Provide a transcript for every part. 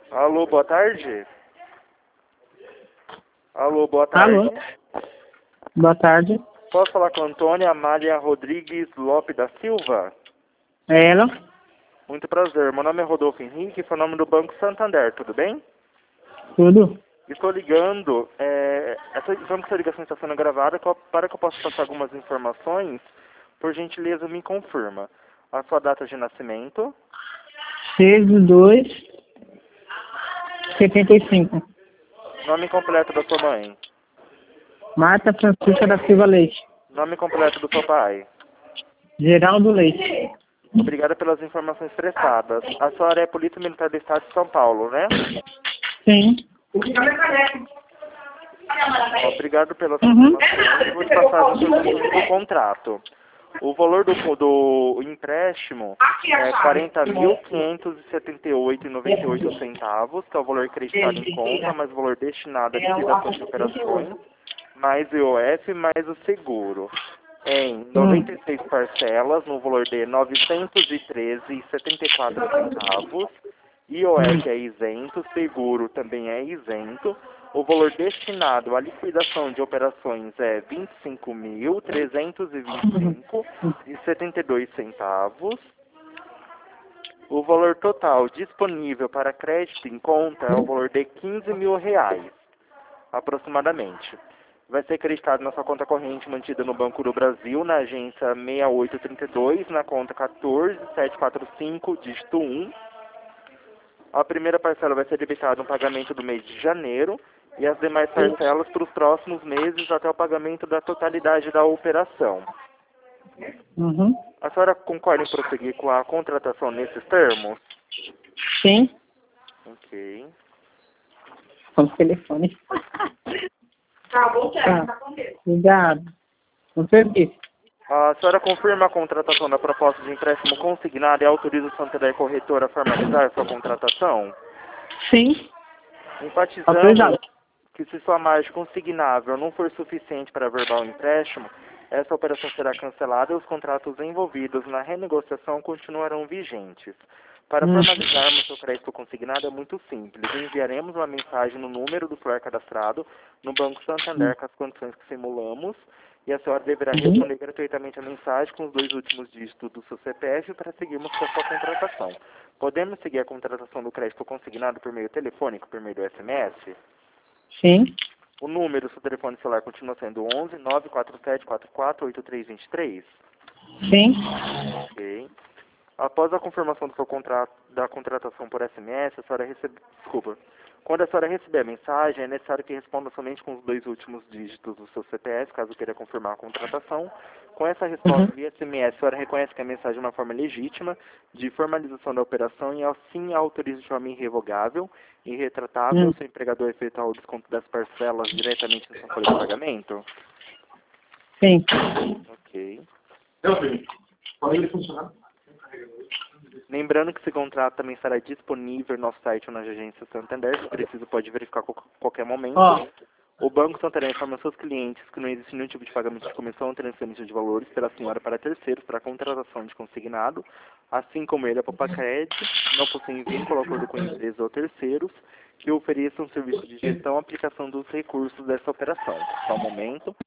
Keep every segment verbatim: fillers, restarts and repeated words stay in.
Alô, boa tarde. Alô, boa tarde. Alô, boa tarde. Posso falar com a Antônia Amália Rodrigues Lopes da Silva? É ela? Muito prazer. Meu nome é Rodolfo Henrique, sou nome do Banco Santander, tudo bem? Tudo? Estou ligando, é, essa, então que essa ligação está sendo gravada co- para que eu possa passar algumas informações. Por gentileza, me confirma a sua data de nascimento, seis de dois de setenta e cinco. nome completo da sua mãe, Marta Francisca da Silva Leite. nome completo do seu pai. Geraldo Leite. Obrigada pelas informações prestadas. A senhora é Polícia Militar do Estado de São Paulo, né? Sim. Obrigado pelas Uhum. informações. Vou te passar as informações do contrato. O valor do, do empréstimo é quarenta mil quinhentos e setenta e oito reais e noventa e oito centavos, que é o valor acreditado em conta, mais o valor destinado à liquidação de operações, mais o I O F, mais o seguro. Em noventa e seis parcelas, no valor de novecentos e treze reais e setenta e quatro centavos. I O F é isento, seguro também é isento. O valor destinado à liquidação de operações é vinte e cinco mil trezentos e vinte e cinco reais e setenta e dois centavos. O valor total disponível para crédito em conta é o valor de quinze mil reais, aproximadamente. Vai ser acreditado na sua conta corrente mantida no Banco do Brasil, na agência seis oito três dois, na conta quatorze mil setecentos e quarenta e cinco, dígito um. A primeira parcela vai ser debitada no pagamento do mês de janeiro e as demais parcelas para os próximos meses até o pagamento da totalidade da operação. Uhum. A senhora concorda em prosseguir com a contratação nesses termos? Sim. Ok. Com o telefone. Tá. Obrigado. Com certeza. A senhora confirma a contratação da proposta de empréstimo consignado e autoriza o Santander Corretora a formalizar sua contratação? Sim. Enfatizando Autorizado. que se sua margem consignável não for suficiente para averbar o empréstimo, essa operação será cancelada e os contratos envolvidos na renegociação continuarão vigentes. Para Hum. formalizarmos o crédito consignado é muito simples. Enviaremos uma mensagem no número do celular cadastrado no Banco Santander com as condições que simulamos e a senhora deverá responder gratuitamente a mensagem com os dois últimos dígitos do seu C P F para seguirmos com a sua contratação. Podemos seguir a contratação do crédito consignado por meio telefônico, por meio do S M S? Sim. O número do seu telefone celular continua sendo onze nove quatro sete quatro quatro oito três dois três? Sim. Ok. Após a confirmação do seu contrato, da contratação por S M S, a senhora recebe... Desculpa. Quando a senhora receber a mensagem, é necessário que responda somente com os dois últimos dígitos do seu C P F, caso queira confirmar a contratação. Com essa resposta Uhum. via S M S, a senhora reconhece que a mensagem é uma forma legítima de formalização da operação e assim autoriza de forma irrevogável e irretratável Hum. o seu empregador efetuar o desconto das parcelas diretamente na sua folha de pagamento? Sim. Ok. Não, Felipe. Pode ele funcionar? Lembrando que esse contrato também estará disponível no nosso site ou na agência Santander, se preciso pode verificar a qual- qualquer momento. Ó. O Banco Santander informa seus clientes que não existe nenhum tipo de pagamento de comissão ou transferência de valores pela senhora para terceiros para a contratação de consignado, assim como ele, a Popacred, não possuem vínculo ou acordo com empresas ou terceiros que ofereçam serviço de gestão e aplicação dos recursos dessa operação. Só um momento.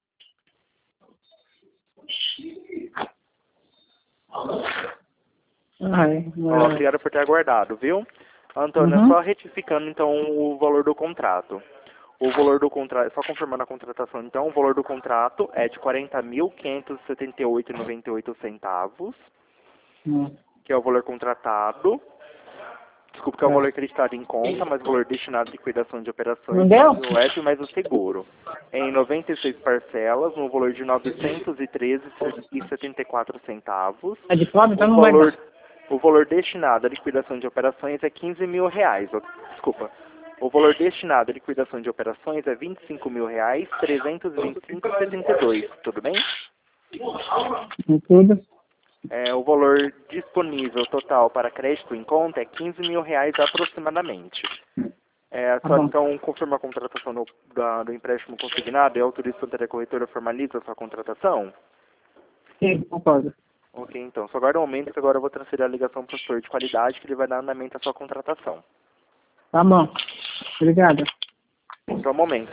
Ai, Ó, ai. obrigado por ter aguardado, viu? Antônio, Uhum. só retificando então o valor do contrato. O valor do contrato, só confirmando a contratação, então, o valor do contrato é de quarenta mil quinhentos e setenta e oito reais e noventa e oito centavos, Hum. que é o valor contratado. Desculpa, que é o valor acreditado em conta, mas o valor destinado à liquidação de operações, Não deu? mais o I O F, mais o seguro. Em noventa e seis parcelas, no valor de novecentos e treze reais e setenta e quatro centavos. É de pobre, então O não vai valor, dar. o valor destinado à liquidação de operações é quinze mil reais. ó, Desculpa. O valor destinado à liquidação de operações é vinte e cinco mil reais, trezentos e vinte e cinco reais e setenta e dois. Tudo bem? Em tudo. É, o valor disponível total para crédito em conta é quinze mil reais aproximadamente. É, Tá só bom. então confirma a contratação do, da- do empréstimo consignado e autoriza a Santander Corretora formaliza a sua contratação? Sim, concordo. Ok, então. Só aguarda um momento que agora eu vou transferir a ligação para o setor de qualidade que ele vai dar andamento à sua contratação. Tá bom. Obrigada. Só um momento.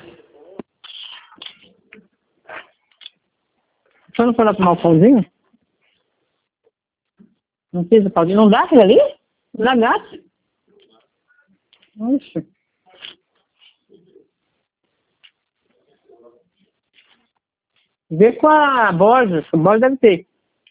Você não foi lá tomar o pãozinho? Não fiz o pãozinho? Não dá aquilo ali? Não dá gato? Oxe. Vê com a Borges. O Borges deve ter.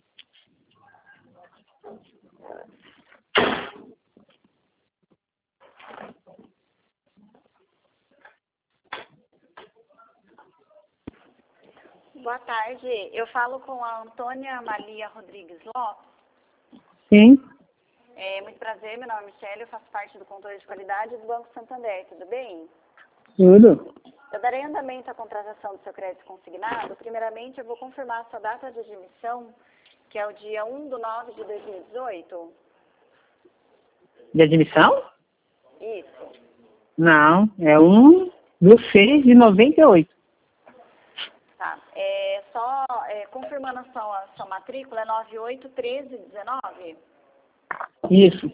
Boa tarde. Eu falo com a Antônia Maria Rodrigues Lopes. Sim. É, muito prazer, meu nome é Michele, eu faço parte do controle de qualidade do Banco Santander, tudo bem? Tudo. Eu darei andamento à contratação do seu crédito consignado. Primeiramente, eu vou confirmar a sua data de admissão, que é o dia um de nove de dois mil e dezoito. De admissão? Isso. Não. É um do seis de noventa e oito. Tá. É, só é, confirmando a sua, a sua matrícula, é nove oito um três um nove? Isso.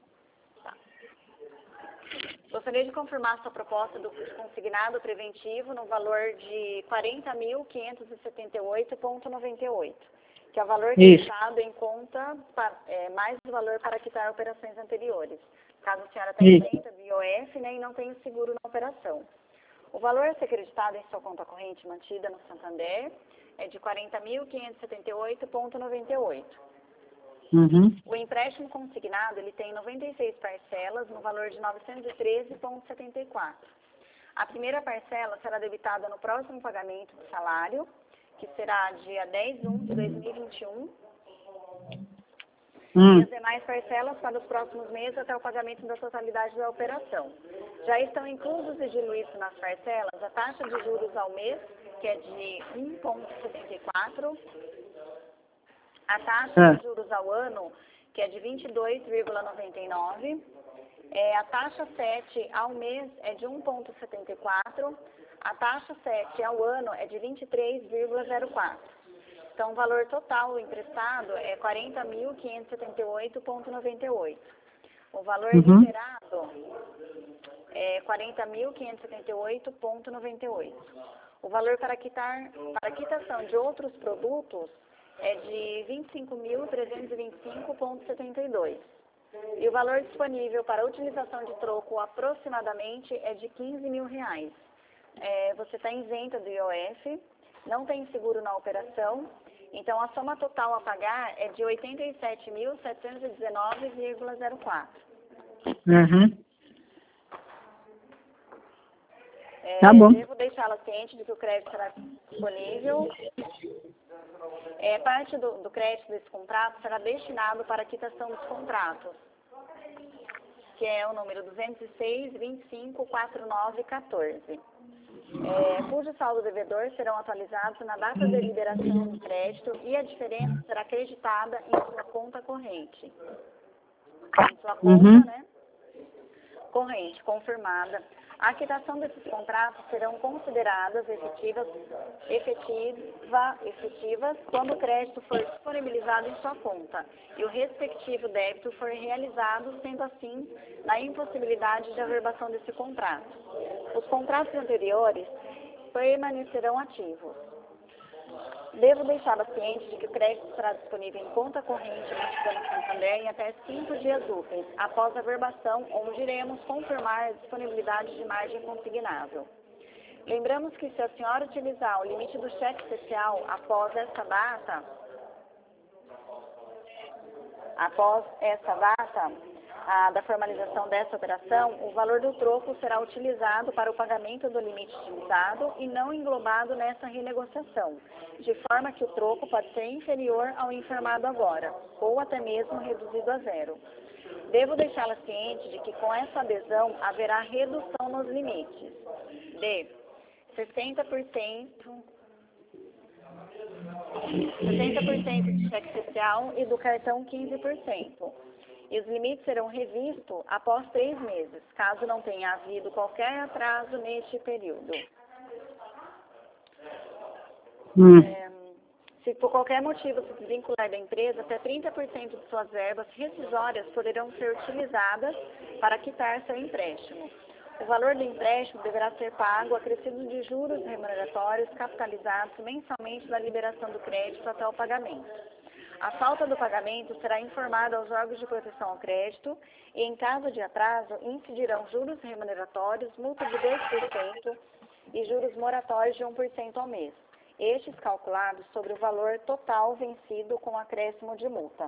Gostaria de confirmar a sua proposta do consignado preventivo no valor de quarenta mil quinhentos e setenta e oito reais e noventa e oito centavos, que é o valor creditado em conta, para, é, mais o valor para quitar operações anteriores. Caso a senhora tenha isenta do I O F, né, e não tenha seguro na operação. O valor a ser creditado em sua conta corrente mantida no Santander é de quarenta mil quinhentos e setenta e oito reais e noventa e oito centavos. Uhum. O empréstimo consignado ele tem noventa e seis parcelas no valor de novecentos e treze reais e setenta e quatro centavos. A primeira parcela será debitada no próximo pagamento do salário, que será dia dez de junho de dois mil e vinte e um. Hum. E as demais parcelas para os próximos meses até o pagamento da totalidade da operação. Já estão inclusos e diluídos nas parcelas a taxa de juros ao mês, que é de um vírgula setenta e quatro, a taxa É. de juros ao ano, que é de vinte e dois vírgula noventa e nove, é, a taxa sete ao mês é de um vírgula setenta e quatro, a taxa sete ao ano é de vinte e três vírgula zero quatro. Então, o valor total emprestado é quarenta mil quinhentos e setenta e oito reais e noventa e oito centavos. O valor Uhum. liberado é quarenta mil quinhentos e setenta e oito reais e noventa e oito centavos. O valor para, quitar, para quitação de outros produtos é de vinte e cinco mil trezentos e vinte e cinco reais e setenta e dois centavos. E o valor disponível para utilização de troco aproximadamente é de quinze mil reais. É, você está isenta do I O F, não tem seguro na operação, então a soma total a pagar é de oitenta e sete mil setecentos e dezenove vírgula zero quatro. Uhum. É, Tá bom. Devo deixá-la ciente de que o crédito será disponível. É, parte do, do crédito desse contrato será destinado para a quitação dos contratos, que é o número duzentos e seis, vinte e cinco, quarenta e nove, quatorze. É, cujo saldo devedor serão atualizados na data de liberação do crédito e a diferença será acreditada em sua conta corrente. Em sua conta, Uhum. né? Corrente, confirmada. A quitação desses contratos serão consideradas efetivas, efetiva, efetivas quando o crédito for disponibilizado em sua conta e o respectivo débito for realizado, sendo assim, na impossibilidade de averbação desse contrato. Os contratos anteriores permanecerão ativos. Devo deixá-la ciente de que o crédito será disponível em conta corrente mantida no Santander em até cinco dias úteis, após a averbação, onde iremos confirmar a disponibilidade de margem consignável. Lembramos que se a senhora utilizar o limite do cheque especial após essa data, após essa data, a, da formalização dessa operação, o valor do troco será utilizado para o pagamento do limite utilizado e não englobado nessa renegociação, de forma que o troco pode ser inferior ao informado agora, ou até mesmo reduzido a zero. Devo deixá-la ciente de que com essa adesão haverá redução nos limites de sessenta por cento, sessenta por cento de cheque especial e do cartão quinze por cento. E os limites serão revistos após três meses, caso não tenha havido qualquer atraso neste período. Hum. É, Se por qualquer motivo se desvincular da empresa, até trinta por cento de suas verbas rescisórias poderão ser utilizadas para quitar seu empréstimo. O valor do empréstimo deverá ser pago acrescido de juros remuneratórios capitalizados mensalmente na liberação do crédito até o pagamento. A falta do pagamento será informada aos órgãos de proteção ao crédito e, em caso de atraso, incidirão juros remuneratórios, multa de dois por cento e juros moratórios de um por cento ao mês. Estes calculados sobre o valor total vencido com acréscimo de multa.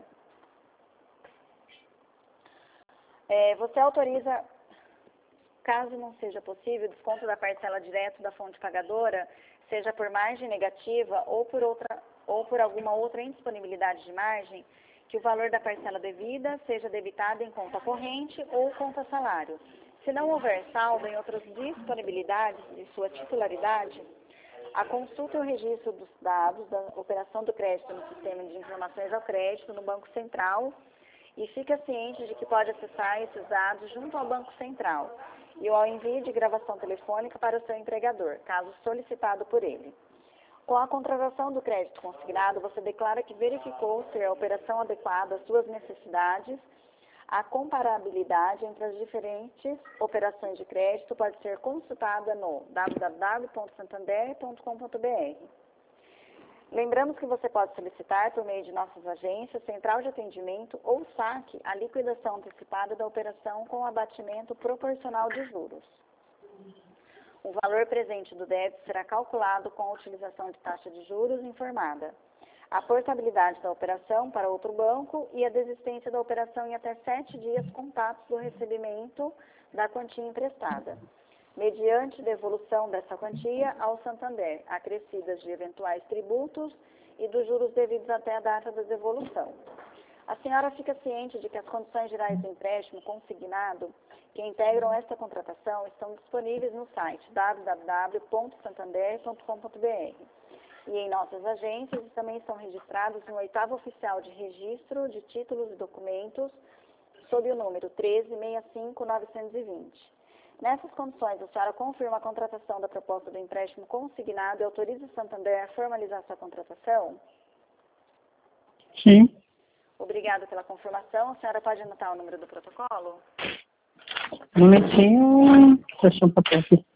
É, você autoriza, caso não seja possível, o desconto da parcela direto da fonte pagadora, seja por margem negativa ou por, outra, ou por alguma outra indisponibilidade de margem, que o valor da parcela devida seja debitado em conta corrente ou conta salário. Se não houver saldo em outras disponibilidades de sua titularidade, a consulta e o registro dos dados da operação do crédito no Sistema de Informações ao Crédito no Banco Central e fica ciente de que pode acessar esses dados junto ao Banco Central e ao envio de gravação telefônica para o seu empregador, caso solicitado por ele. Com a contratação do crédito consignado, você declara que verificou ser a operação adequada às suas necessidades. A comparabilidade entre as diferentes operações de crédito pode ser consultada no w w w ponto santander ponto com ponto b r. Lembramos que você pode solicitar, por meio de nossas agências, central de atendimento ou saque, a liquidação antecipada da operação com abatimento proporcional de juros. O valor presente do débito será calculado com a utilização de taxa de juros informada, a portabilidade da operação para outro banco e a desistência da operação em até sete dias contados do recebimento da quantia emprestada, mediante devolução dessa quantia ao Santander, acrescidas de eventuais tributos e dos juros devidos até a data da devolução. A senhora fica ciente de que as condições gerais do empréstimo consignado que integram esta contratação estão disponíveis no site w w w ponto santander ponto com ponto b r. E em nossas agências também estão registrados no oitavo oficial de registro de títulos e documentos sob o número treze sessenta e cinco novecentos e vinte. Nessas condições, a senhora confirma a contratação da proposta do empréstimo consignado e autoriza o Santander a formalizar sua contratação? Sim. Obrigada pela confirmação. A senhora pode anotar o número do protocolo? Um momentinho. Deixa um papel aqui.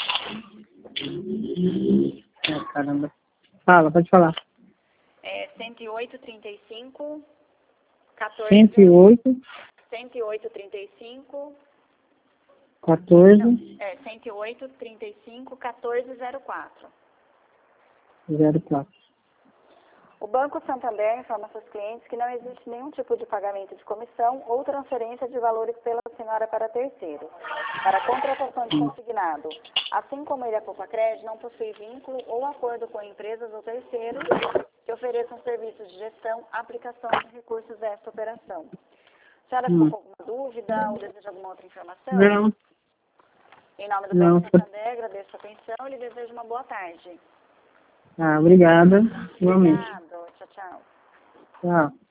Ah, caramba. Fala, pode falar. É cento e oito, trinta e cinco, quatorze... cento e oito. cento e oito, trinta e cinco... quatorze. Não, é cento e oito, trinta e cinco, quatorze zero quatro. zero quatro. O Banco Santander informa seus clientes que não existe nenhum tipo de pagamento de comissão ou transferência de valores pela senhora para terceiros, para contratação de consignado. Assim como ele, a Copacred, não possui vínculo ou acordo com empresas ou terceiros que ofereçam serviços de gestão, aplicação de recursos desta operação. A senhora ficou com alguma dúvida ou deseja alguma outra informação? Não. Em nome do Não. Banco Santander, agradeço a atenção e lhe desejo uma boa tarde. Ah, obrigada. Igualmente. Obrigado. Tchau, tchau. Tchau.